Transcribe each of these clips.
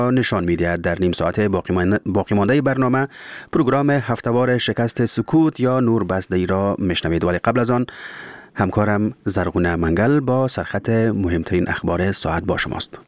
نشان می‌دهد. در نیم ساعت باقی مانده برنامه پروگرام هفته‌وار شکست سکوت یا نور بسته را میشنوید، ولی قبل از آن همکارم زرغونه منگل با سرخط مهمترین اخبار ساعت با شماست.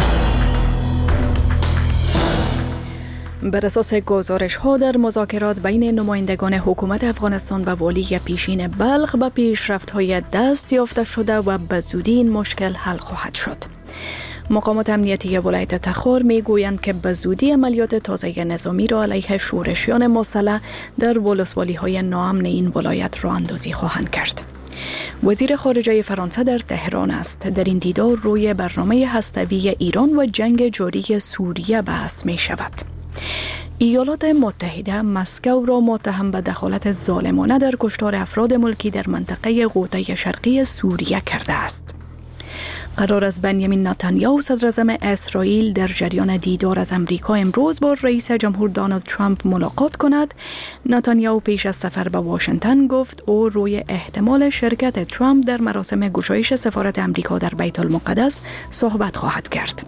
بر اساس گزارش ها در مذاکرات بین نمایندگان حکومت افغانستان و والی پیشین بلخ به پیشرفت های دست یافته شده و به زودی این مشکل حل خواهد شد. مقامات امنیتی ولایت تخار می گویند که به زودی عملیات تازه نظامی را علیه شورشیان مسلح در ولسوالی های ناامن این ولایت راه اندازی خواهند کرد. وزیر خارجه فرانسه در تهران است. در این دیدار روی برنامه هسته‌ای ایران و جنگ جاری سوریه بحث می شود. ایالات متحده مسکو را متهم به دخالت ظالمانه در کشتار افراد ملکی در منطقه غوطه شرقی سوریه کرده است. قرار است بنیامین نتانیاهو صدراعظم اسرائیل در جریان دیدار از امریکا امروز با رئیس جمهور دونالد ترامپ ملاقات کند. نتانیاهو پیش از سفر به واشنگتن گفت او روی احتمال شرکت ترامپ در مراسم گشایش سفارت امریکا در بیت المقدس صحبت خواهد کرد.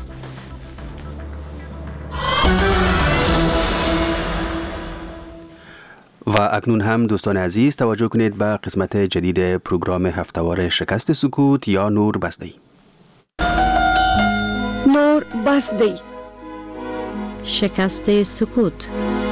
و اکنون هم دوستان عزیز توجه کنید به قسمت جدید پروگرام هفته‌وار شکست سکوت یا نور بسته. نور بسته. شکست سکوت.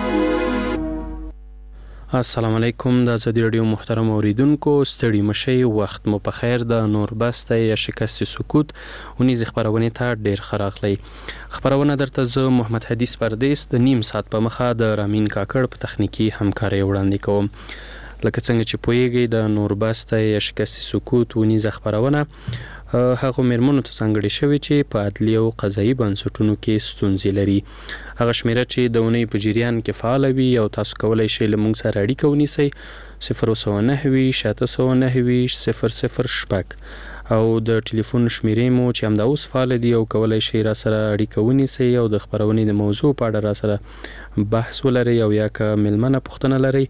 السلام علیکم. د آزادی رادیو محترم اوریدونکو، ستړي مشئ، وخت مو په خیر. د نور بسته یا شکست سکوت ونیز خبرونه ته ډیر خراغلی. خبرونه درته زه محمد حدیث پردیس د نیم ساعت په مخه د رامین کاکړ په تخنیکی همکاري وړاندې کوم. لکه څنګه چې پوهیږئ د نور بسته یا شکست سکوت ونیز خبرونه هغه مېرمنو ته ځانګړې شوې چې په عدلي او قضایي بنسټونو کې ستونزې لري. هغه شمیره چې د اونۍ په جریان کې فعال وي او تاسو کولای شئ له موږ سره اړیکه ونیسئ 009 او د ټلیفون شمیرې مو چې همدا اوس فعال دي او کولای شئ را سره اړیکه ونیسئ او د خبرونې د موضوع په اړه را سره بحث ولرئ او یا که ملمنه پوښتنه لرئ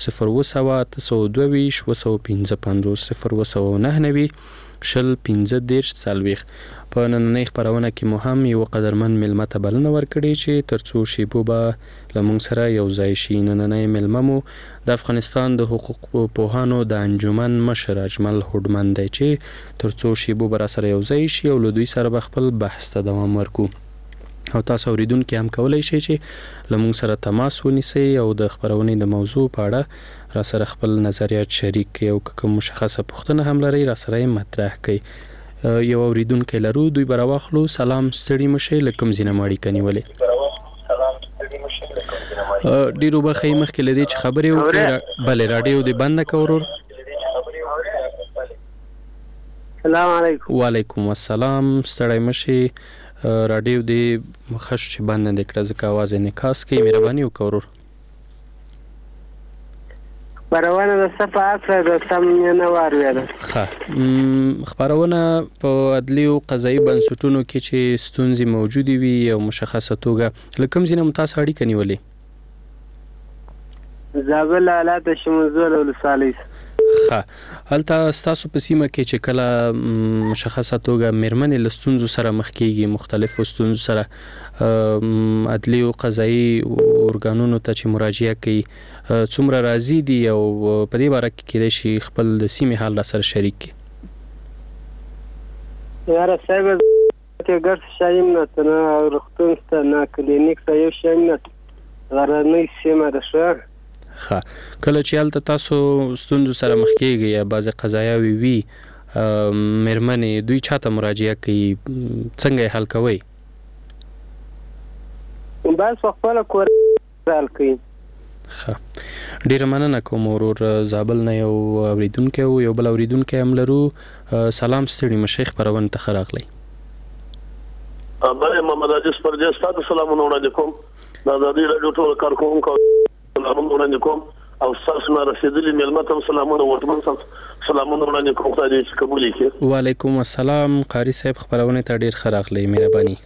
0 شل 15 په نننۍ خبرونه کې مو هم یو قدرمن ملمه ته بلنه ورکړې چې ترڅو شیبو به له موږ سره یو ځای شي. نننۍ ملمه مو د افغانستان د حقوق پوهانو د انجمن مشر اجمل هوډمن دی چې ترڅو شیبو به را سره یو ځای شي او له دوی سره به خپل بحث ته دوام ورکو. او تاسو اوریدونکو هم کولای شئ چې له موږ سره تماس ونیسئ او د خبرونې د موضوع په اړه را سره خپل نظریات شریک کړئ او کوم مشخصه پوښتنه هم لرئ را سره مطرح کړئ. یو اوریدونکو لرو، دوی براواخلو. سلام، ستړي مشئ، لکم زینه ماړی کني ولې ډیرو بخې مخکې لدی چې خبرې وکړي. بله، رادیو دې بند کړئ. السلام علیکم. وعلیکم السلام. ستړي مشئ، رادیو دې مخش چې بند نه کړه ځکه आवाज انعکاس کوي. مهرباني وکړئ. خبرونه د صفحات د سم نه واروي. خبرونه په عدلي او قضایي بنسټونو کې چې ستونزې موجودې وي او مشخصه توګه لکم ځینې متاسو اړیکه نیولې. زابل حالات شمزول ولسالي. هلته ستاسو په سیمه کې چې کله مشخصه توګه مېرمنې له ستونزو سره مخ کېږي، مختلفو ستونزو سره عدلي او قضایي ارګانونو ته چې مراجعه کوي، څومره راضي دي او په دې باره کې کېدای شي خپل د سیمې حال را سره شریک کړي؟ یاره صاحب ته ګرځ شایم نه تنه روغتون ته نه کلینیک ته یو شایم نه غرنۍ سیمه ده شو. کله چې هلته تاسو ستونزو سره مخ کېږئ یا بعضې قضایاوې وي، مېرمنې دوی چاته مراجعه کوي، څنګه یې حل کوئ؟ بس خپله کور حل کوي. ډیره مننه کوم ورور. زابل نه یو اوریدونکی و، یو بل اوریدونکی هم لرو. سلام، ستړي مشئ، خبرونه ته ښه راغلی. بله، محمد عزیز پردیس تاسو سلامونه وړاندې کوم. د آزادي راډیو ټول کارکوونکو سلامونه وړاندې کوم او تاسو نه رسیدلي مېلمه ته سلامونه وړاندې سلامونه وړاندې کوم. خدای دې قبول کړي. وعلیکم السلام. قاری صاحب خبرونه ته ډیر ښه راغلی، مهرباني.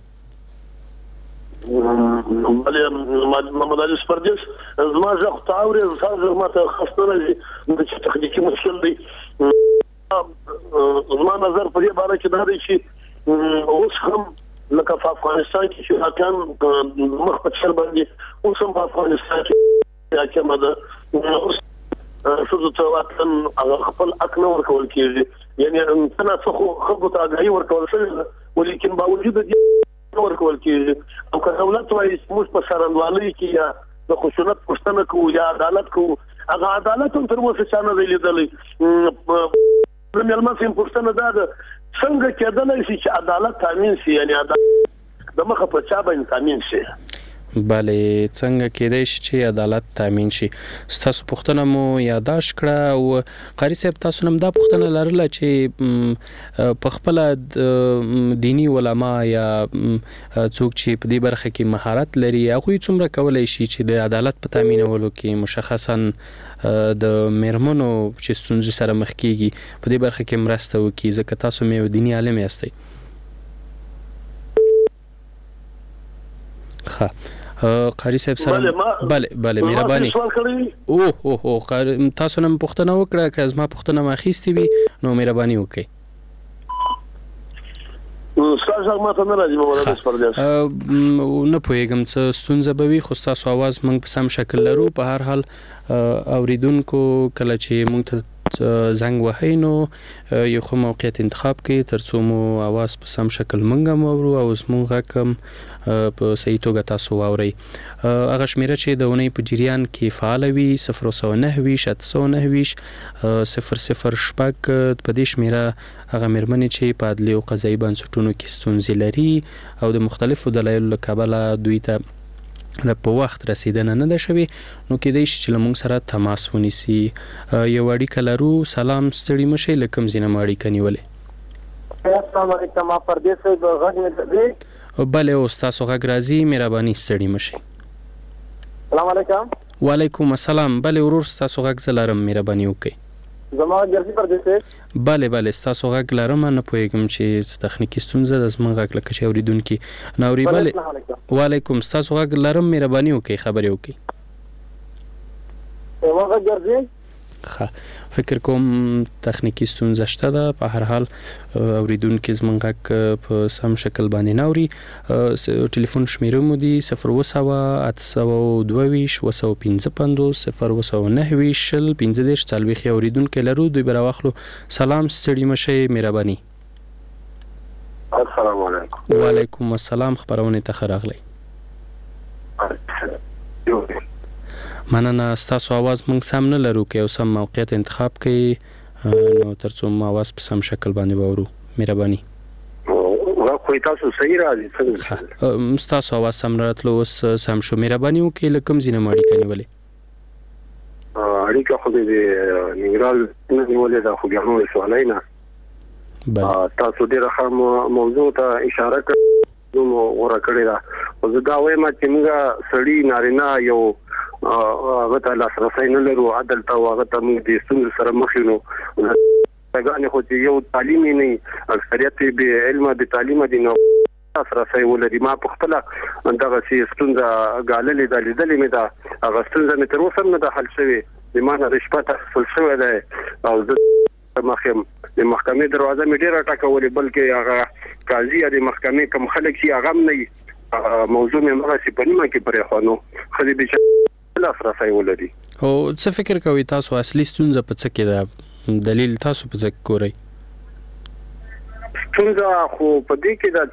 بله، محمد عزیز پردیس زما زه خو ته اورې زه ما ته خسته نه دي چې تخنیکي مشکل دی. زما نظر په دې باره کې دا دی چې اوس هم لکه په افغانستان کې چې حاکم مخ په چر باندې اوس هم په افغانستان کې حاکم ده اوس څه ته وطن خپل حق نه ورکول کېږي یعنی انسان څخه خلکو ته اګړي ورکول شوی ولیکن باوجود دې ورکول کېږي او که دولت وايي موږ په سرندوالۍ کې یا د خشونت پښتنه کوو یا عدالت کوو هغه عدالت هم تر اوسه چا نه دی لیدلی مېلمه سیم پښتنه دا ده څنګه کېدلی شي چې عدالت تامین شي یعنی عدالت د مخه په چا باندې تامین شي بله څنګه کېدای شي چې عدالت تامین شي تاسو پوښتنه مو یاداش کړه او قاری صاحب تاسو نم دا پوښتنه لرله چې په خپل دینی علما یا څوک چې په دې برخه کې مهارت لري هغه څومره کولای شي چې د عدالت په تامینولو کې مشخصا د میرمنو چې ستونزې سره مخ کیږي په دې برخه کې مرسته وکړي ځکه تاسو مې دینی عالم یاستئ ښه قاری صاحب سره بله مهرباني او تاسو نن پوښتنه وکړه که زما پوښتنه ماخیستې وي نو مهرباني وکړئ نه پوهیږم څه ستونزه به وي خو ستاسو اواز موږ په سم شکل لرو په هر حال اوریدونکو کله چې موږ ته زنګ وهي نو یو خو موقعیت انتخاب کړئ ترڅو مو اواز په سم شکل موږ هم واورو او زموږ غږ هم په صحیح توګه تاسو واورئ هغه شمیره چې د اونۍ په جریان کې فعال وي 009 شپږ په دې شمیره هغه مېرمنې چې په عدلي او قضایي بنسټونو کې ستونزې لري او د مختلفو دلایلو له کبله دوی ته په وخت رسیدنه نه ده شوې نو کېدای شي چې له موږ سره تماس ونیسي یو اړیکه لرو سلام ستړي مشئ له کوم ځای نه مو اړیکه نیولې السلام علیکم پردیس صاحب غږ مې دی بله او ستاسو غږ راځي مهرباني ستړي مشئ السلام علیکم وعلیکم السلام بله ورور ستاسو غږ زه لرم مهرباني وکړئ زما ګرځي پردیس بله ستاسو غږ لرم نه پوهیږم چې تخنیکی ستونزه د زما غږ لکه چې اوریدونکي ناوري بله وعلیکم ستاسو غږ لرم مهرباني وکړئ خبرې وکړئ زما غږ ګرځي فکر کوم تخنیکی ستونزه شته ده په هر حال اوریدونکو زمونږ غږ په سم شکل باندې ناوري ټلیفون شمیره مو دی 020 822 009 اوریدونکو لرو دوی براوخلو سلام ستړي مشئ مهرباني السلام علیکم وعلیکم السلام خبرونه ته راغلی مننه ستاسو आवाज موږ سم نه لرو که یو سم موقعیت انتخاب کړئ نو ترڅو ما आवाज په سم شکل باندې واورو مهرباني کوئی تاسو صحیح راځي څنګه ستاسو आवाज سم راتلو اوس سم شو مهرباني وکړئ لکه کوم ځینه ماړي کنيولې اړیکه خو دې نیورال نه نیولې دا خو ګرمو سوالینا تاسو ډېر ښه موضوع ته اشاره کړو نو ورا کړی دا زه دا وایم چې موږ سړی نارینه یو هغه ته لاسرسي نه لرو عدل ته هغه ته موږ د ستونزو سره مخ یو څنګه خو چې یو تعلیم نه اکثریت به علم به تعلیم دي نو لاسرسي ولري ما په خپل دغه ستونزه غاللې د لیدلې مې دا هغه ستونزه مې تر اوسه نه حل شوې د مانه رشوت حاصل شوې ده او د محکمې دروازه مې ډیره ټاکولې بلکې هغه قاضي د محکمې کوم خلک چې هغه نه موضوع مې مغه سي پنيمه کې پرې خوانو خدي به لاسرسي ولري او څه فکر کوي تاسو اصلي ستونزه په څه کې ده دلیل تاسو په څه کوئ ستونزه خو په دې کې ده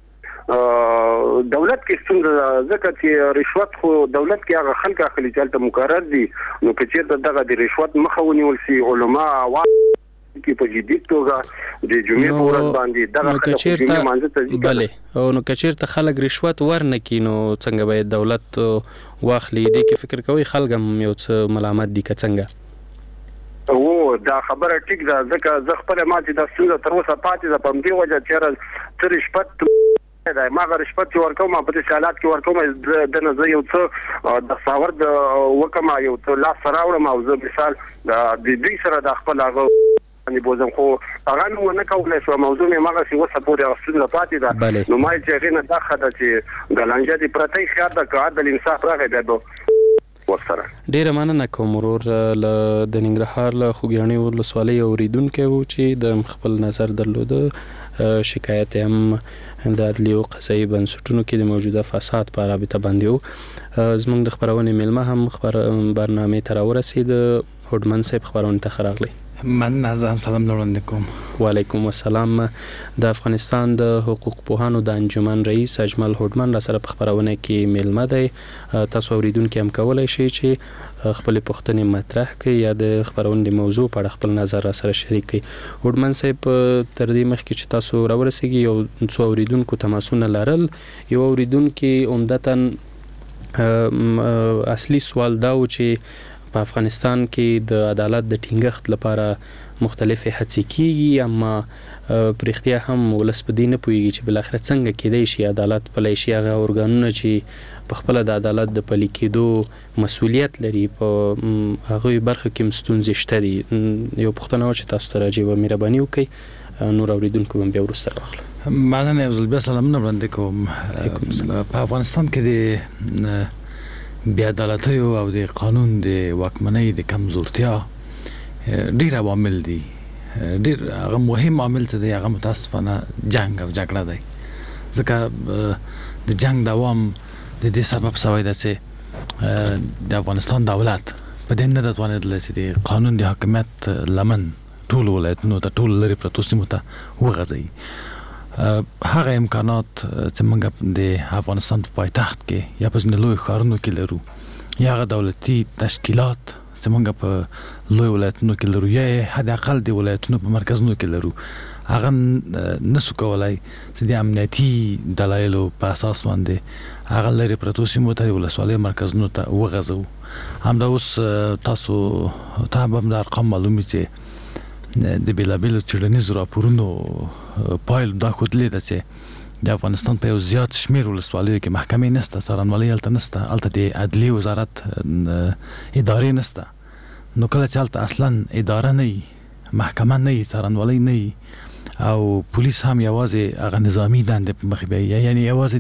دولت کې ستونزه ځکه چې رشوت خو دولت کې هغه خلک اخلي چې تل مقرر دي نو که چیرته دغه د رشوت مخه ونیول شي علما کې په جدي توګه د جمعې په ورځ باندې دغه خلک بله او نو که چیرته خلک رشوت ورنکي نو څنګه به دولت واخلي دې کې فکر کوي خلک هم یو څه ملامت دي که څنګه او دا خبره ټیک ده ځکه زه خپل ما چې د ستونزه تر اوسه پاتې ده په دې وجه چې تر رشوت دا ما رشوت ورکوم په دې حالات کې ورکوم د نه یو څه د ساورد وکما یو څه لاس راوړم او زه مثال د دې سره د خپل هغه باندې بوزم خو هغه نو نه کولای شو موضوع مې ماغه سی وسه پورې ستونزه پاتې ده نو ما چې غینه دا خدای چې د لنجه دي پرته خیال د عادل انصاف راغی ده ورسره. ډیره مننه کوم ورور له د ننګرهار له خوږیاڼي ولسوالۍ اوریدونکو و چې د خپل نظر درلوده شکایت هم د عدلي او قضایي بنسټونو کې د موجوده فساد په رابطه باندې و. زموږ د خبرونې میلمه هم برنامه ته راورسید. هوډمن صاحب خبرونه ته راغلی. من نظرم سلام وړاندې کوم. وعلیکم السلام. د افغانستان د حقوق پوهانو د انجمن رئیس اجمل هوډمن را سره په خبرونه کې میلمه دی. تاسو اوریدونکو هم کولای شئ چې خپل پوښتنې مطرح کړئ یا د خبرونې د موضوع په اړه خپل نظر را سره شریک کړئ. هوډمن صاحب تر دې مخکې چې تاسو راورسیږئ یو څو اوریدونکو تماسونه لرل. یو اوریدونکو عمدتاً اصلي سوال دا و چې په افغانستان کې د عدالت د ټینګښت لپاره مختلفې هڅې کیږي، اما پرختیا هم ولس په دې نه پوهیږي چې بل اخر څنګه کېدای شي عدالت پلی شي. هغه ارګانونه چې په خپل د عدالت د پلي کېدو مسؤلیت لري په هغه برخه کې ستونزې شته دي. یو پوښتنه و چې تاسو ته راځي و مهرباني وکړئ نور اوریدونکو هم بیا وروسته راغلو. مننه. یو ځل بیا سلامونه وړاندې کوم. په افغانستان کې د بیا عدالتي او د قانون د واکمنۍ د کمزورتیا ډیر عوامل دي. ډیر هغه مهم عامل څه دی هغه متاسفانه جنگ او جګړه دی. ځکه د جنگ دوام د دې سبب شوی دی چې د افغانستان دولت په دې نه توانیدلی چې د قانون د حاکمیت لمن ټول ولایتونو ته ټول لري پرتو سیمو ته وغځوي. هغه امکانات چې موږ د افغانستان په پایتخت کې یا په ځینو لوی ښارونو کې لرو یا هغه دولتي تشکیلات چې موږ په لوی ولایتونو کې لرو یا حد اقل د ولایتونو په مرکزونو کې لرو هغه نسو کولای چې د امنیتي دلایلو په اساس باندې هغه لري پرتو سیمو ته ولسوالۍ مرکزونو ته وغځو. همدا اوس تاسو ته به د ارقام معلومي چې د بیلابیلو څېړنیزو راپورونو پایل دا ښودلې ده چې د افغانستان په یو زیات شمېر ولسوالیو کې محکمې نشته، څارنوالۍ هلته نشته، هلته د عدلي وزارت ادارې نشته. نو کله چې هلته اصلا اداره نه وي، محکمه نه وي، څارنوالۍ نه وي او پولیس هم یوازې هغه نظامي دندې په مخ بیایي، یعنې یوازې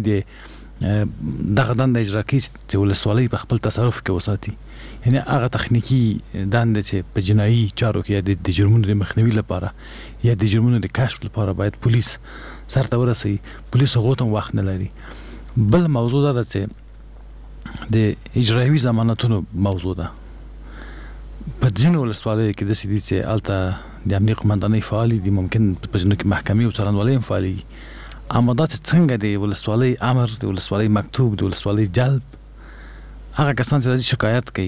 د دغه دنده اجرا کوي چې ولسوالۍ په خپل تصرف کې وساتي. یعنی هغه تخنیکی دنده چې په جنایي چارو کې د جرمونو د مخنیوي لپاره یا د جرمونو د کشف لپاره باید پولیس سرته ورسوي، پولیس هغو ته وخت نه لري. بل موضوع دا ده چې د اجرایوي ضمانتونو موضوع ده. په ځینو ولسوالیو کې داسې دي چې هلته د امنیې قمندانۍ فعالې دي، ممکن په ځینو کې محکمې او څارنوالۍ هم فعالې دي. اما دا چې څنګه د ولسوالۍ امر، د ولسوالۍ مکتوب، د ولسوالۍ جلب، هغه کسان چې راځي شکایت کوي،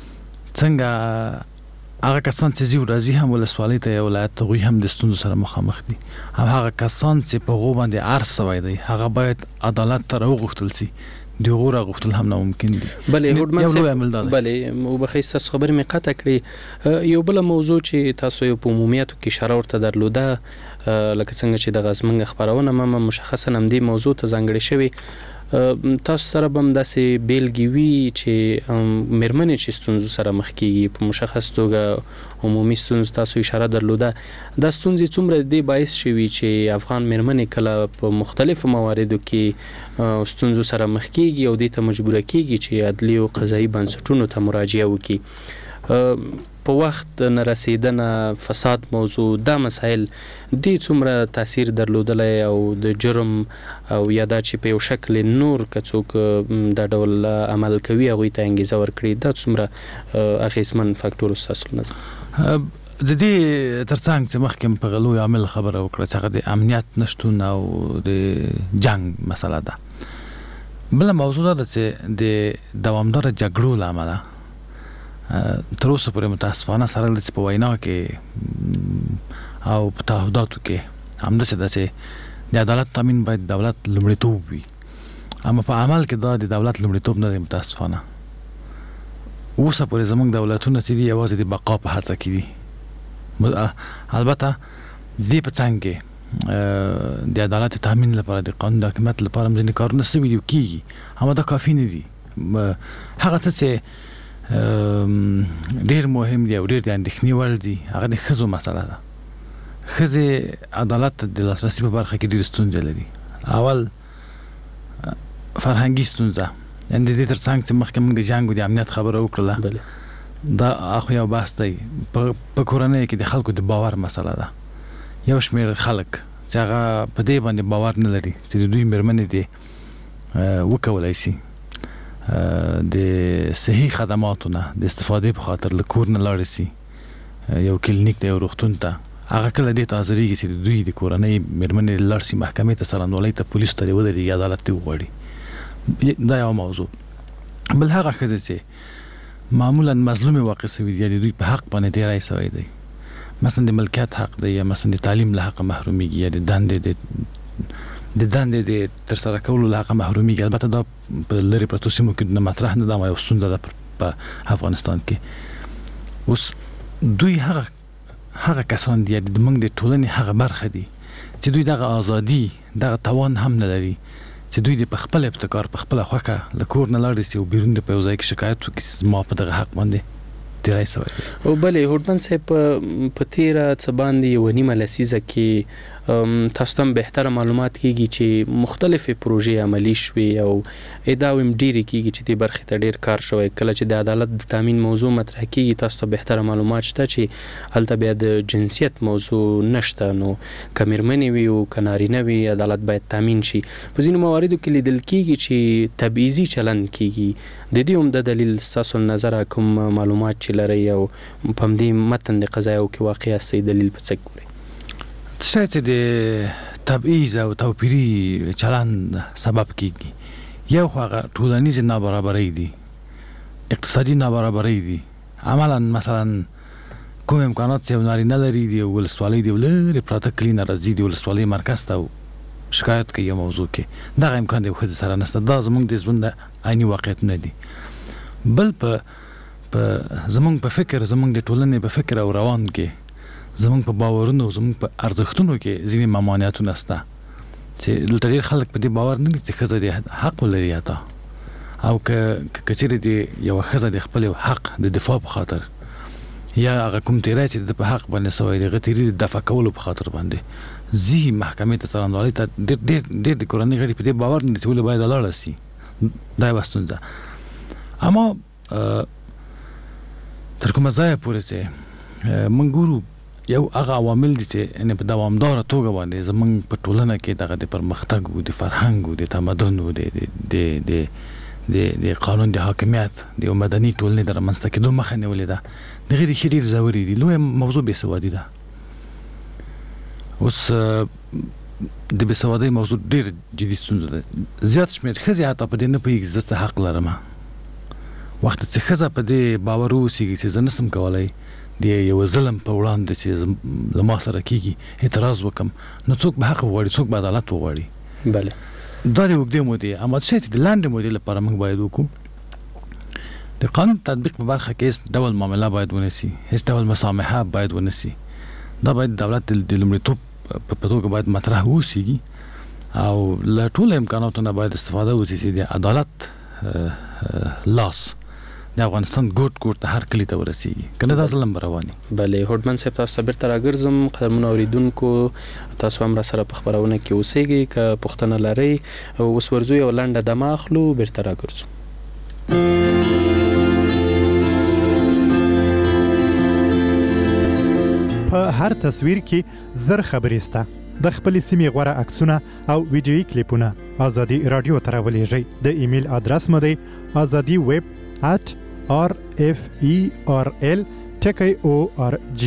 څنګه هغه کسان چې ځي راځي هم ولسوالۍ ته یا ولایت ته، هغوی هم د ستونزو سره مخامخ دي. هم هغه کسان چې په هغو باندې عرض شوی دی هغه باید عدالت ته راوغوښتل شي، د هغو راغوښتل هم ناممکن دي. بلې هوډمن صاحب، بلې وبخښئ ستاسو خبرې مې قطع کړې. یو بله موضوع چې تاسو یو په عمومیاتو کې اشاره ورته درلوده، لکه څنګه چې دغه زموږ خپرونه هم مشخصا همدې موضوع ته ځانګړې شوې. تاسو سره به هم داسې بیلګې وي چې مېرمنې چې ستونزو سره مخ کېږي په مشخص توګه عمومي ستونزو تاسو اشاره درلوده، دا ستونزې څومره دې باعث شوي چې افغان مېرمنې کله په مختلفو مواردو کې ستونزو سره مخ کېږي او دې ته مجبوره کېږي چې عدلي او قضایي بنسټونو ته مراجعه وکړي. په وخت نه رسیدنه، فساد موضوع، دا مسایل دې څومره تاثیر درلودلی او د جرم او یا دا چې په یو شکل نور که څوک دا ډول عمل کوي هغوی ته انګیزه ورکړي، دا څومره اغېزمن فاکټور ستاسو نظر؟ د دې ترڅنګ چې مخکې په غلو عامل خبره وکړه چې هغه د امنیت نشتون او د جنگ مسله ده. بله موضوع ده چې د دوامداره جګړو له امله تر اوسه پورې متاسفانه سره چې په وینا کې او په تعهداتو کې همداسې ده چې د عدالت تامین باید دولت لومړیتوب وي، اما په عمل کې دا د دولت لومړیتوب نه دی. متاسفانه اوسه پورې زموږ دولتونه چې دي یوازې د بقا په هڅه کې دي. البته دې په څنګ کې د عدالت تامین لپاره، د قانون د حاکمیت لپاره هم ځینې کارونه شوي دي کېږي، اما دا کافي نه دي. هغه څه چې ډیر مهم دی او ډیر د اندېښنې وړ دي هغه د ښځو مسله ده. ښځې عدالت د لاسرسي په برخه کې ډېرې ستونزې لري. اول فرهنګي ستونزه، یعنې د دې ترڅنګ چې مخکې موږ د جنګ او د امنیت خبره وکړله بله دا اخو یو بحث دی په کورنۍ کې د خلکو د باور مسله ده. یو شمېر خلک چې هغه په دې باندې باور نه لري چې د دوی مېرمنې دې وکولی شي د صحي خدماتو نه د استفادې په خاطر له کور نه لاړې شي یو کلینیک ته یو روغتون ته، هغه کله دې ته حاضرېږي چې د دوی د کورنۍ مېرمنې لاړ شي محکمې ته څرنګوالۍ ته پولیسو ته ودرېږي عدالت ته وغواړي. دا یو موضوع. بل هغه ښځې چې معمولا مظلومې واقع شوي دي یا د دوی په حق باندې تېری شوی دی، مثلا د ملکیت حق دی یا مثلا د تعلیم له حقه محرومیږي یا د دندې د ترسره کولو له حقه محرومیږي. البته دا په لرې پرتو سیمو کې نه مطرح نه ده، یو ستونزه ده په افغانستان کې. اوس دوی هغه کسان دي د موږ د ټولنې هغه برخه دي چې دوی دغه ازادي دغه توان هم نه لري چې دوی د په خپل ابتکار په خپله خوښه له کور نه لاړ شي او بیرون د په یو ځای کې شکایت وکړي زما په دغه حق باندې تیری شوی دی. او بلې هوډمن صاحب په تیره څه باندې یوه نیمه لسیزه کې تاسو ته هم بهتره معلومات کېږي چې مختلفې پروژې عملي شوې او ادعاوې هم ډېرې کېږي چې دې برخې ته ډېر کار شوی. کله چې د عدالت د تامین موضوع مطرح کېږي تاسو ته بهتره معلومات شته چې هلته بیا د جنسیت موضوع نشته، نو که مېرمنې وي او که نارینه وي عدالت باید تامین شي. په ځینو مواردو کې لیدل کېږي چې تبعیضي چلند کېږي. د دې عمده دلیل ستاسو له نظره کوم معلومات چې لرئ او په همدې متن د قضایاو کې واقع یاستئ دلیل په څه ګورئ؟ څه چې د تبعیض او توپیري چلند سبب کېږي، یو خو هغه ټولنیزې نابرابرۍ دي، اقتصادي نابرابرۍ دي. عملا مثلا کوم امکانات چې یو نارینه لري د یو ولسوالۍ د لرې پراته کلي نه راځي د ولسوالۍ مرکز ته شکایت کوي یو موضوع کې، دغه امکان د یو ښځې سره نشته. دا زموږ د ژوند عیني واقعیتونه دي. بل په زموږ په فکر، زموږ د ټولنې په فکر او روان کې، زموږ په باورونو، زموږ په ارزښتونو کې ځینې ممانعتونه شته چې دلته ډېر خلک په دې باور نه دي چې ښځه د حق ولري حتی، او که چېرې د یوه ښځه د خپل حق د دفاع په خاطر یا هغه کوم تیری چې د په حق باندې شوی د هغه تیري د دفاع کولو په خاطر باندې ځي محکمې ته څرنګوالۍ ته، ډېر د کورنۍ غړي په دې باور نه دي چې ولې باید ولاړه شي. دا یوه ستونزه. اما تر کومه ځایه پورې چې موږ ګورو یو هغه عوامل دي چې یعنې په دوامداره توګه باندې زموږ په ټولنه کې دغه د پرمختګ او د فرهنګ او د تمدن او د قانون د حاکمیت د یو مدني ټولنې د رامنځته کېدو مخه نیولې ده. دغې ریښې ډېر ژورې دي. لویه موضوع بېسوادي ده. اوس د بېسوادۍ موضوع ډېر جدي ستونزه ده. زیات شمېر ښځې حتی په دې نه پوهېږي زه څه حق لرم. وخت چې ښځه په دې باور واوسېږي چې زه نشم کولی د یو ظلم په وړاندې چې له ما سره کېږي اعتراض وکړم، نو څوک به حق وغواړي، څوک به عدالت وغواړي. بله دا د اوږدې مودې. اما څه چې د لنډې مودې لپاره موږ باید وکړو، د قانون تطبیق په برخه کې هیڅ ډول معامله باید ونسي، هیڅ ډول مسامحه باید ونسي. دا باید دولت د لومړیتوب په توګه باید مطرح واوسېږي او له ټولو امکاناتو نه باید استفاده وشي چې د عدالت لاس د افغانستان ګوټ ګوټ ته هر کلي ته ورسېږي، کنه دا ظلم به رواني. بلې هوډمن صاحب تاسو ته بیرته راګرځم. قدرمنو اورېدونکو تاسو هم راسره په خپرونه کې اوسېږئ. که پوښتنه لرئ اوس ورځو یوه لنډه دمه اخلو، بیرته راګرځو. په هر تصویر کې زر خبرې شته. د خپل سیمې غوره عکسونه او ویډیویي کلیپونه ازادي رادیو ته راولېږئ. د ایمیل ادرس مو دی azadiweb@referl.org.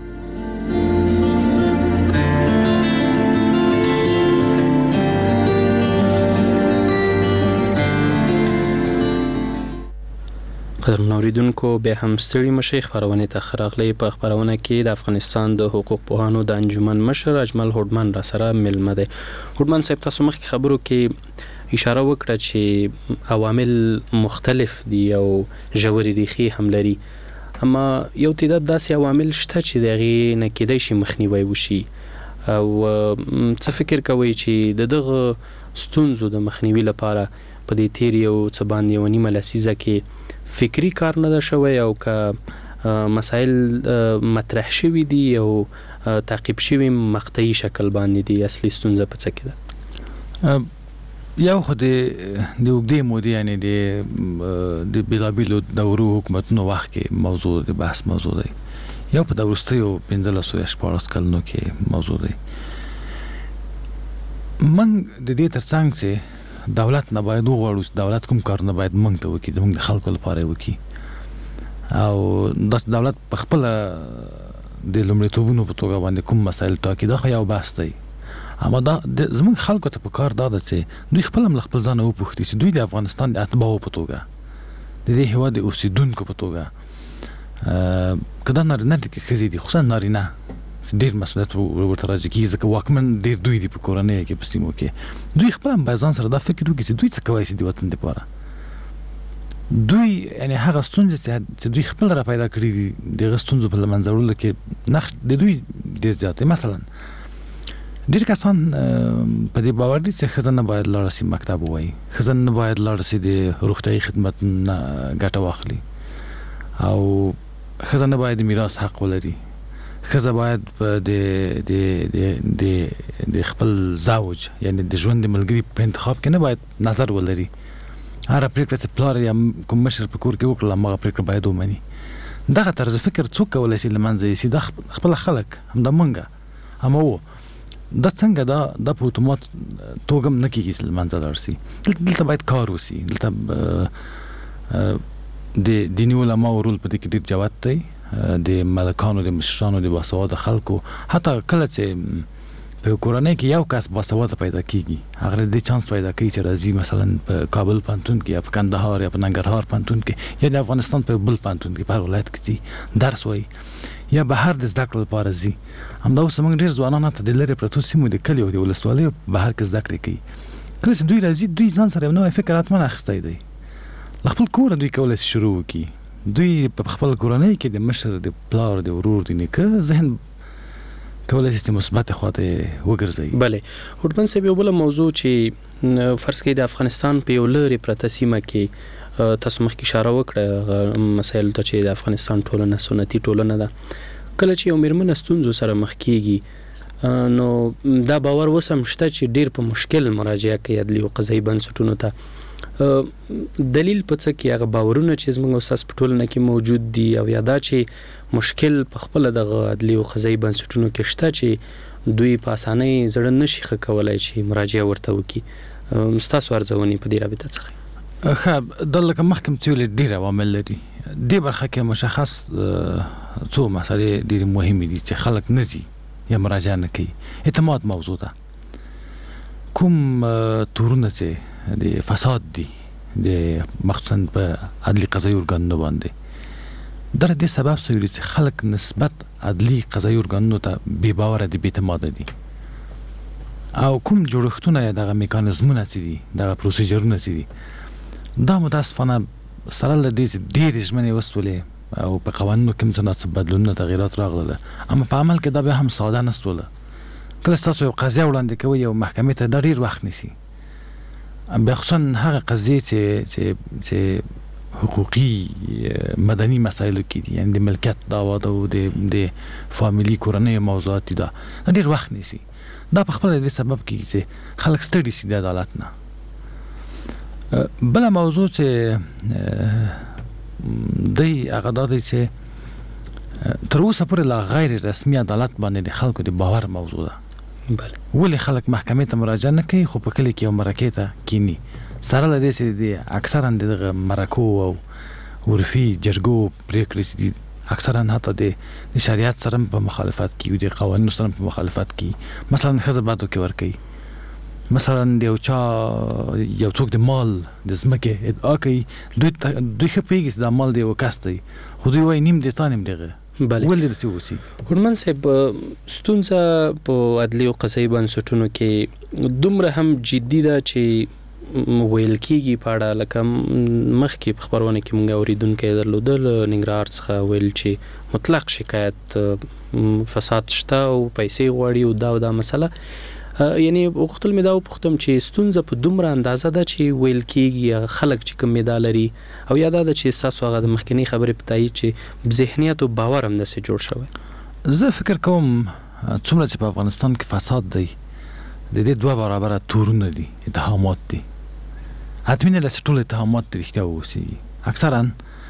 قدرمنو اوریدونکو بیا هم ستړي مشئ، خپرونې ته ښه راغلئ. په خپرونه کې د افغانستان د حقوق پوهانو د انجمن مشر اجمل هوډمن راسره مېلمه دی. هوډمن صاحب تاسو مخکې خبرو کې اشاره وکړه چې عوامل مختلف دي او ژورې ریښې هم لري، اما یو تعداد داسې عوامل شته چې د هغې نه کیدای شي مخنیوی وشي، او څه فکر کوئ چې د دغه ستونزو د مخنیوي لپاره په دې تیر یو څه باندې یوه نیمه لسیزه کې فکری کار نه ده شوی، او که مسائل مطرح شوي دي او تعقیب شوي مقطعي شکل باندې دي، اصلي ستونزه په څه کې ده؟ یو خو د اوږدې مودې یعنې د بېلابېلو دورو حکومتونو وخت کې موضوع د بحث موضوع دی، یو په د وروستیو 15 یا 14 کلونو کې موضوع دی. موږ د دې ترڅنګ چې دولت نه باید وغواړو چې دولت کوم کارونه باید موږ ته وکړي، موږ د خلکو لپاره یې وکړي، او داسې دولت په خپله د لومړیتوبونو په توګه باندې کوم مسایل ټاکي، دا خو یو بحث دی. اما دا زموږ خلکو ته په کار دا ده چې دوی خپل هم له خپل ځانه وپوښتي چې دوی د افغانستان د اتباعو په توګه، د دې هېواد د اوسېدونکو په توګه، که دا نارینه دي که ښځې دي، خصوصا نارینه ډېر مسؤلیت ورته راجع کېږي، ځکه واکمن ډېر دوی دي په کورنیو کې په سیمو کې. دوی خپل هم باید ځان سره دا فکر وکړي چې دوی څه کولی شي د وطن دپاره. دوی یعنې هغه ستونزې چې دوی خپل را پیدا کړي دي، د هغه ستونزو په له منځه وړلو کې نقش د دوی ډېر زیات دی. مثلا ډېر کسان په دې باور دي چې ښځه نه باید لاړه شي مکتب ووایي، ښځه نه باید لاړه شي د روغتیايي خدمت نه ګټه واخلي، او ښځه نه باید د میراث حق ولري، ښځه باید د خپل زوج یعنی د ژوند د ملګري په انتخاب کې نه باید نظر ولري. هره پرېکړه چې پلار یا کوم مشر په کور کې وکړله، هماغه پرېکړه باید ومني. دغه طرز فکر څوک کولی شي له منځه یوسي؟ دا خپله خلک همدا موږ. اما دا څنګه دا په اتومات توګه هم نه کېږي چې له منځه لاړ شي. دلته باید کار وشي، دلته د دیني علماو رول په دې کې ډېر جوت دی، د ملکانو، د مشرانو، د باسواده خلکو. حتی کله چې په کورنۍ کې یو کس باسواده پیدا کېږي، هغه د چانس پیدا کوي چې راځي مثلا په کابل پوهنتون کې یا په کندهار یا په ننګرهار پوهنتون کې یا د افغانستان په بل پوهنتون کې په هر ولایت کې ځي درس وایي یا بهر د زده کړو لپاره ځي. همدا اوس زموږ ډېر ځوانان حتی د لرې پرتو سیمو د کلیو د ولسوالیو بهر کې زده کړې کوي. کله چې دوی راځي، دوی ځان سره یو نوی فکر حتما اخیستی دی. له خپل کوره دوی کولی شي شروع وکړي. دوی په خپل کورنۍ کې د مشر، د پلار، د ورور، د نیکه ذهن کولی شي چې مثبت خواته وګرځوي. بلې هوډمن صاحب، یو بله موضوع چې فرض کړئ د افغانستان په یو لرې پرته سیمه کې تاسو مخکې اشاره وکړه مسایلو ته چې د افغانستان ټولنه سنتي ټولنه ده، کله چې یو مېرمنه ستونزو سره مخ کېږي نو دا باور اوس هم شته چې ډېر په مشکل مراجعه کوي عدلي او قضایي بنسټونو ته. دلیل په څه کې؟ هغه باورونه چې زموږ اساس په ټولنه کې موجود دي، او یا دا چې مشکل په خپله دغه عدلي او قضایي بنسټونو کې شته چې دوی په اسانۍ زړه نشي ښه کولی چې مراجعه ورته وکړي. ستاسو ارزونې په دې رابطه څخه؟ ښه، دا لکه مخکې مې ویلې ډېر عوامل لري. دې برخه کې مشخص څو مسئلې ډېرې مهمې دي چې خلک نه ځي یا مراجعه نه کوي. اعتماد موضوع ده. کوم تورونه چې د فساد دي د مخصوصا په عدلي قضایي ارګانونو باندې، دا د دې سبب سوی چې خلک نسبت عدلي قضایي ارګانونو ته بې باوره دي، بې اعتماده دي. او کوم جوړښتونه یا دغه میکانیزمونه چې دي، دغه پروسیجرونه چې دي، دا متاسفانه سره له دې چې ډېرې ژمنې وسولې او په قوانینو کې هم څه ناڅه بدلونونه تغییرات راغله، اما په عمل کې دا بیا هم ساده نستوله. کله چې تاسو یو قضیه وړاندې کوئ یو محکمې ته، دا ډېر وخت نیسي. بیا خصوصا هغه قضیې چې حقوقي مدني مسایلو کې دي، یعنې د ملکیت دعوا ده او د فامیلي کورنیو موضوعات دي، دا ډېر وخت نیسي. دا په خپله دې سبب کېږي چې خلک ستړي شي د عدالت نه. بله موضوع چې دی هغه دا دی چې تر اوسه پورې لا غیر رسمي عدالت باندې د خلکو د باور موضوع ده. ولې خلک محکمې ته مراجعه نه کوي، خو په کلي کې یو مرکې ته کینی، سره له دې چې د اکثرا دغه مرکو او عرفي جرګو پرېکړې چې دي اکثرا حتی د شریعت سره په مخالفت کې او د قوانینو سره په مخالفت کې. مثلا ښځه باید وکې ورکوي، مثلا د یو څوک د مال د ځمکې ادعا کوي، دوی ښه پوهېږي چې دا مال د یو کس دی، خو دوی وایي نیم دی تا نیم دغه. ولې داسې وسي؟ هوډمن صاحب، ستونزه په عدلي او قضایي بنسټونو کې دومره هم جدي ده چې ویل کېږي په اړه، لکه مخکې په خپرونه کې مونږ اورېدونکی درلودل ننګرهار څخه ویل چې مطلق شکایت فساد شته او پیسې غواړي او دا مسله. یعنی وختل مې دا وپوښتم چې ستونزه په دومره اندازه ده چې ویل کېږي خلک چې کوم مدا لري، او یا دا چې ستاسو هغه د مخکنۍ خبرې په تایید چې ذهنیت او باور هم داسې جوړ شوی؟ زه فکر کوم څومره چې په افغانستان کې فساد دی، د دې دوه برابر تورونه دي، اتهامات دي. حتمي نه لسه ټول اتهامات رښتیا ووسیږي. اکثرا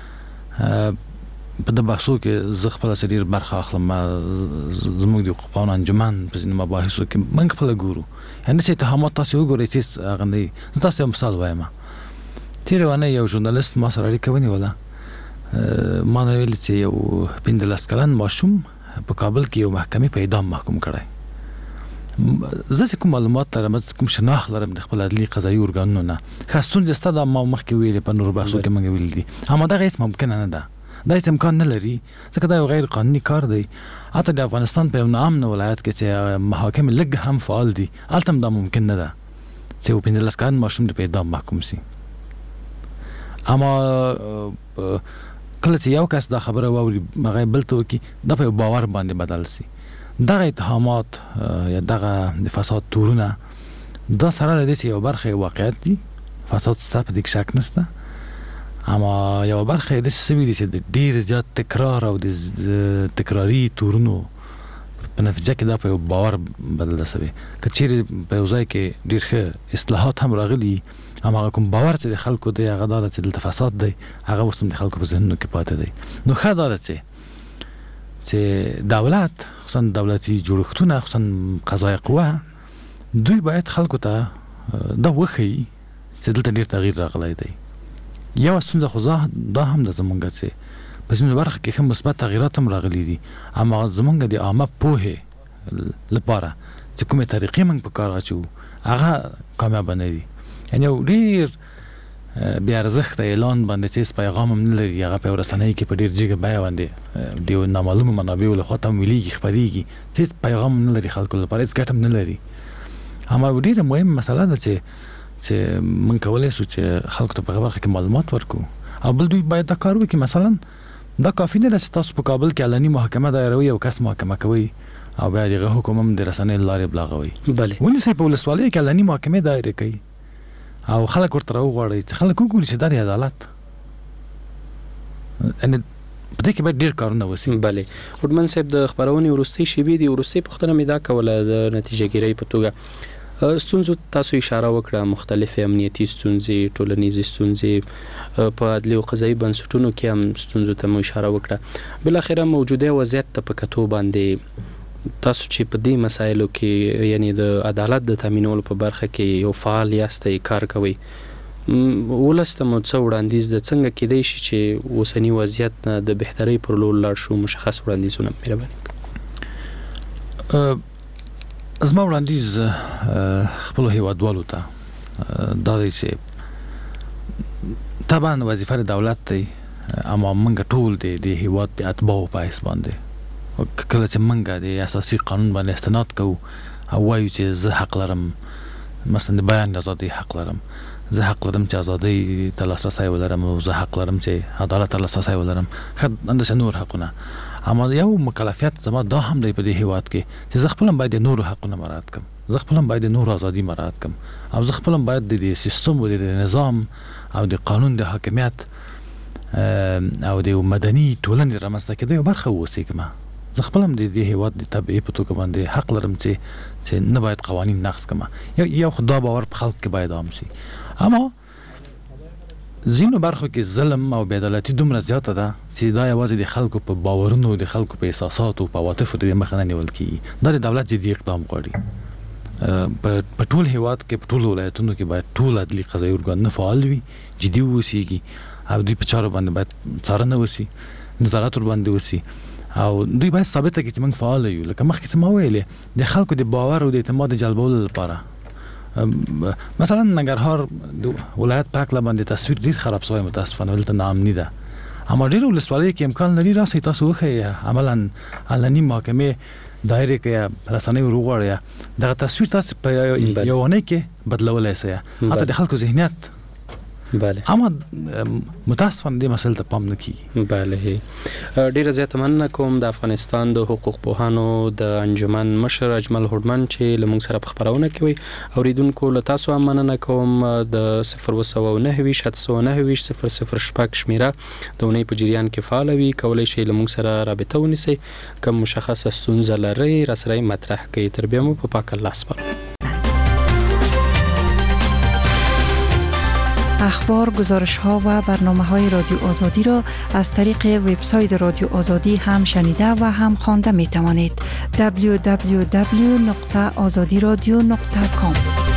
په د بحثو کې زه خپله ډېر برخه اخلم. زموږ د حقوقپوهانو انجمن په ځینې مباحثو کې موږ خپله ګورو، یعنې چې اتهامات تاسې وګورئ چې هغه نه وي. زه تاسې یو مثال وایم. تېره اونۍ یو ژورنالست ما سره اړیکه ونیوله، ما نه ویل چې یو 15 کلن ماشوم په کابل کې یو محکمې په اعدام محکوم کړی. زه چې کوم معلومات لرم، کوم شناخت لرم د خپل عدلي قضایي ارګانونو نه، ښه ستونزې شته، دا ما مخکې ویلې په نورو بحثو کې موږ ویلي دي. اما دغه هېڅ ممکنه نه ده، دا هېڅ امکان نه لري، ځکه دا یو غیر قانوني کار دی. حتی د افغانستان په یو ناامنه ولایت کې چې محاکم لږ هم فعال دي، هلته هم دا ممکن نه ده چې یو 15 کلن ماشوم د په اعدام محکوم سي. اما کله چې یو کس دا خبره واوري، هغه بل ته وکړي، دا په یو باور باندې بدل سي. دغه اتهامات یا دغه د فساد تورونه دا سره له دې چې یو برخه واقعیت دي، فساد شته، په دې کې شک نشته، اما یو برخه یې داسې سوي دي چې د ډېر زیات تکرار او د تکراري تورونو په نتیجه کې دا په یو باور بدل سوي. که چیرې په یو ځای کې ډېر ښه اصلاحات هم راغلي، اما هغه کوم باور چې د خلکو دی، هغه دا ده چې دلته فساد دی، هغه اوس هم د خلکو په ذهنونو کې پاتې دی. نو ښه دا ده چې دولت، خصوصا دولتي جوړښتونه، خصوصا قضایي قوه، دوی باید خلکو ته دا وښيي چې دلته ډېر تغییر راغلی دی. یو ستونزه خو دا هم ده زمونږ چې په ځینو برخو کې ښه مثبت تغییرات هم راغلي دي، اما زمونږ د عامه پوهې لپاره چې کومې طریقې موږ په کار اچوو، هغه کامیابه نه دي. یعنې یو ډېر بې ارزښته اعلان باندې چې هېڅ پیغام هم نه لري، هغه په یو رسنۍ کې په ډېر جګه بیه باندې د یو نامعلومو منابعو لخوا ته هم ویلېږي، خپرېږي، چې هېڅ پیغام هم نه لري خلکو لپاره، هېڅ ګټه هم نه لري. اما ډېره مهمه مسله ده چې موږ کولی شو چې خلکو ته په هغه برخه کې معلومات ورکړو. او بل دوی باید دا کار وکړي. مثلا دا کافي نه ده چې تاسو په کابل کې علني محاکمه دایروي، یو کس محاکمه کوي او بیا دغه حکم هم د رسنۍ له لارې ابلاغوي. ونیسئ په ولسوالۍ کې علني محاکمې دایره کوي او خلک ورته راوغواړئ چې خلک وګوري چې دا د عدالت. یعنې په دې کې باید ډېر کارونه وشي. بله هوډمن صاحب، د خپرونې وروستۍ شیبې دي، وروستۍ پوښتنه مې دا کوله د نتیجه ګیرۍ په توګه. ستونزو تاسو اشاره وکړه، مختلفې امنیتي ستونزې، ټولنیزې ستونزې، په عدلي او قضایي بنسټونو کې هم ستونزو ته مو اشاره وکړه. بالاخره موجوده وضعیت ته په کتو باندې تاسو چې په دې مسایلو کې، یعنی د عدالت د تامینولو په برخه کې یو فعال یاستئ، کار کوئ، ولس ته مو څه وړاندیز ده؟ څنګه کېدای شي چې اوسني وضعیت نه د بهترۍ پر لور لاړ شو؟ مشخص وړاندیزونه مهرباني وکړئ. زما وړاندیز خپلو هیوادوالو ته دا دی چې طبعا وظیفه د دولت دی، اما موږ ټول د هیواد د اتباعو په حیث باندې کله چې موږ د اساسي قانون باندې استناد کوو او وایو چې زه حق لرم، مثلا د بیان ازادي حق لرم، زه حق لرم چې ازادي ته لاسرسی ولرم، او زه حق لرم چې عدالت ته لاسرسی ولرم، همداسې نور حقونه. اما یو مکلفیت زما دا هم دی په دې هیواد کې چې زه خپله باید د نورو حقونه مراعات کړم، زه خپله باید د نورو ازادي مراعات کړم، او زه خپله باید د سیستم او د نظام او د قانون د حاکمیت او د مدني ټولنې رامنځته کېدو یو برخه واوسېږم. زه خپله هم د دې هیواد د تبعې په توګه باندې حق لرم چې نه باید قوانین نقض کړم. یو خو دا باور په خلکو کې باید عام شي. اما ځینو برخو کې ظلم او بېعدالتي دومره زیاته ده چې دا یوازې د خلکو په باورونو، د خلکو په احساساتو، په عواطفو د مخه نه نیول کېږي. دا د دولت جدي اقدام غواړي. په ټول هیواد کې، په ټولو ولایتونو کې باید ټول عدلي قضایي ارګانونه فعال وي، جدي واوسېږي، او دوی په چارو باندې باید څارنه وشي، نظارت ورباندې وشي، او دوی باید ثابته کړي چې موږ فعال یو. لکه مخکې چې ما ویلې، د خلکو د باور او د اعتماد جلبولو لپاره مثلا ننګرهار د ولایت په هکله باندې تصویر ډېر خراب شوی، متاسفانه دلته ناامني ده. اما ډېرو ولسوالیو کې امکان لري راسئ تاسو وښیئ، عملا علني محاکمې دایرې کې رسنۍ ور وغواړئ، دغه تصویر تاسو په یو اونۍ کې بدلولی شئ، حتی د خلکو ذهنیت. بله. اما متاسفانه دې مسئله ته پام نه کیږي. بله. ډیره زیاته مننه کوم د افغانستان د حقوق پوهانو د انجمن مشر اجمل هوډمن چې لمونږ سره په خبرونه کې وي. اوریدونکو له تاسو هم مننه کوم. د 029900900 شمیره د اونۍ په جریان کې فعال وي، کولای شئ لمونږ سره رابطه ونیسئ، کوم مشخصه ستونزه لرئ راسره مطرح کړئ. تر بیا مو په پاک الله سپارو. اخبار، گزارش ها و برنامه های رادیو آزادی را از طریق وبسایت رادیو آزادی هم شنیده و هم خوانده می توانید. www.azadiradio.com